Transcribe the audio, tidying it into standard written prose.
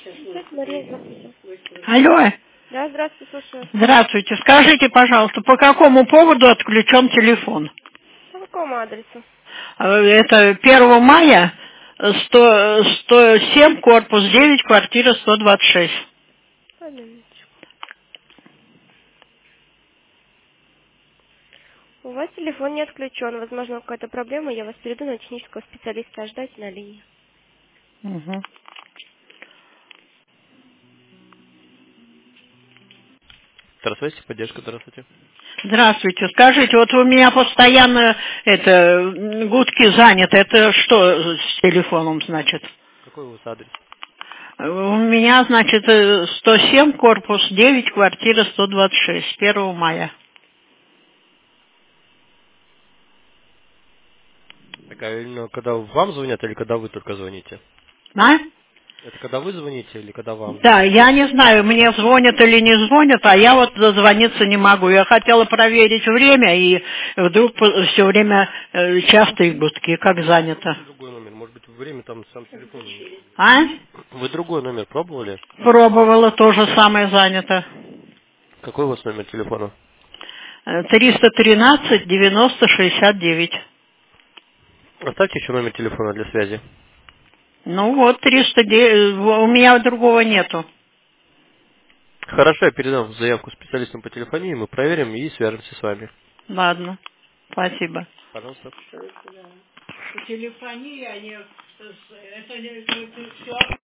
Мария, здравствуйте. Алло. Да, здравствуйте, слушаю. Здравствуйте. Скажите, пожалуйста, по какому поводу отключен телефон? По какому адресу? Это 1 мая, 107, корпус 9, квартира 126. Одну минуточку. У вас телефон не отключен. Возможно, какая-то проблема. Я вас перейду на технического специалиста. Ждайте на линии. Угу. Здравствуйте, поддержка, здравствуйте. Здравствуйте. Скажите, вот у меня постоянно гудки заняты. Это что с телефоном значит? Какой у вас адрес? У меня, значит, 107, корпус 9, квартира 126, 1 мая. Так, а именно когда вам звонят или когда вы только звоните? А? Это когда вы звоните или когда вам Да, звонят? я не знаю, мне звонят или не звонят, а я вот дозвониться не могу. Я хотела проверить время, и вдруг все время частые гудки, как занято. Другой номер, может быть, время там сам телефон. А? Вы другой номер пробовали? Пробовала, тоже самое занято. Какой у вас номер телефона? 313 90 69. Оставьте еще номер телефона для связи. Ну вот, 309, у меня другого нету. Хорошо, я передам заявку специалистам по телефонии, мы проверим и свяжемся с вами. Ладно, спасибо. Пожалуйста. Телефония, это все